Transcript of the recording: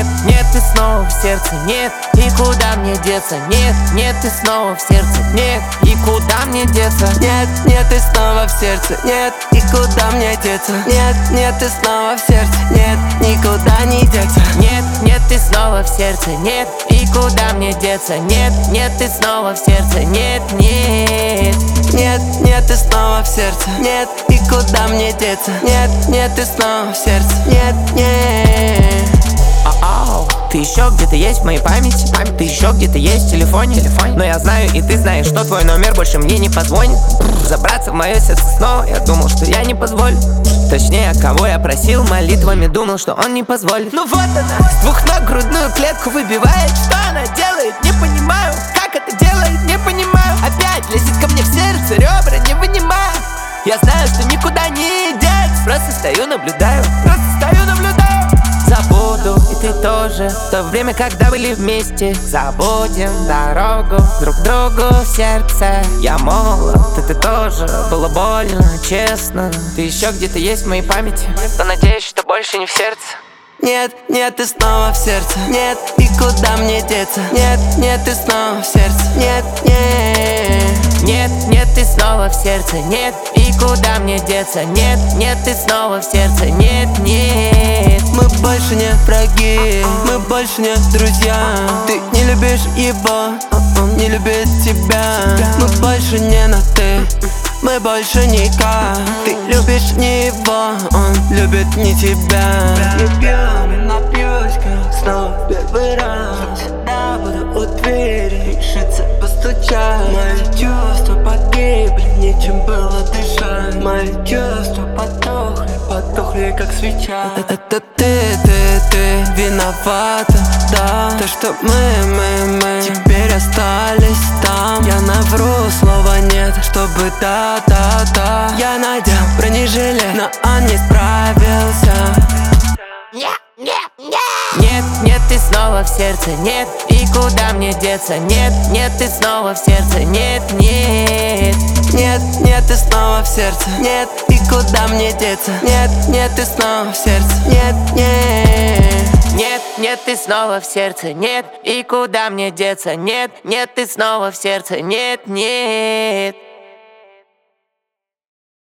нет, ты снова в сердце, нет, и куда мне деться? Нет, нет, ты снова в сердце, нет, и куда мне деться? Нет, нет, ты снова в сердце, нет, и куда мне деться? Нет, нет, ты снова в сердце, нет, никуда не деться. Нет, нет, ты снова в сердце, нет, и куда мне деться? Нет, нет, ты снова в сердце, нет, нет. Нет, нет, ты снова в сердце, нет, и куда мне деться? Нет, нет, ты снова в сердце, нет, нет. Ты еще где-то есть в моей памяти, ты еще где-то есть в телефоне. Но я знаю, и ты знаешь, что твой номер больше мне не позвонит. Забраться в мое сердце снова, я думал, что я не позволю. Точнее, кого я просил молитвами, думал, что он не позволит. Ну вот она, с двух ног грудную клетку выбивает. Что она делает, не понимаю. Как это делает, не понимаю. Опять лезет ко мне в сердце, ребра не вынимаю. Я знаю, что никуда не деть. Просто стою, наблюдаю, Забуду, и ты тоже. В то время, когда были вместе, забудем дорогу друг к другу в сердце. Я молод, ты тоже. Было больно, честно. Ты еще где-то есть в моей памяти, но надеюсь, что больше не в сердце. Нет, нет, ты снова в сердце, нет, и куда мне деться? Нет, нет, ты снова в сердце, нет, нет. Нет, нет, ты снова в сердце, нет, и куда мне деться? Нет, нет, ты снова в сердце, нет, нет. Мы больше не враги, мы больше не друзья. Ты не любишь его, он не любит тебя. Мы больше не на ты, мы больше никак. Ты любишь не его, он любит не тебя. Не пьем, напьюсь, как снова в первый раз. Я буду у двери, решиться постучать. Мои чувства погибли, нечем было дышать. Мои чувства потухли, как свеча. Это ты виновата, да. То, что мы теперь остались там. Я навру, слова нет, чтобы да. Я надел бронежилет, но он не справился. Нет, нет, ты снова в сердце, нет, и куда мне деться? Нет, нет, ты снова в сердце, нет, нет. Нет, нет, ты снова в сердце, нет, и куда мне деться? Нет, нет, ты снова в сердце, нет, нет. Нет, нет, ты снова в сердце, нет, и куда мне деться? Нет, нет, ты снова в сердце, нет, нет.